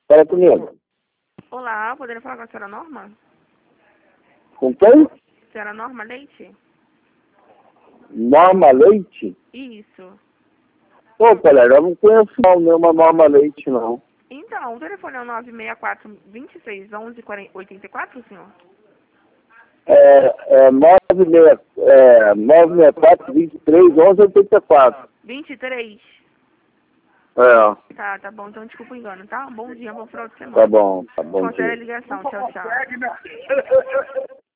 Fala comigo. Olá, poderia falar com a senhora Norma? Com quem? Senhora Norma Leite? Norma Leite? Isso. Pô, colega, eu não conheço não, nenhuma Norma Leite, não. Então, o telefone é o 964-2611-84, senhor? É 964 23 11 84. 23. É, Tá bom, então desculpa o engano, tá? Bom dia, bom final de semana. tá bom Considere a dia. ligação, tchau, tchau.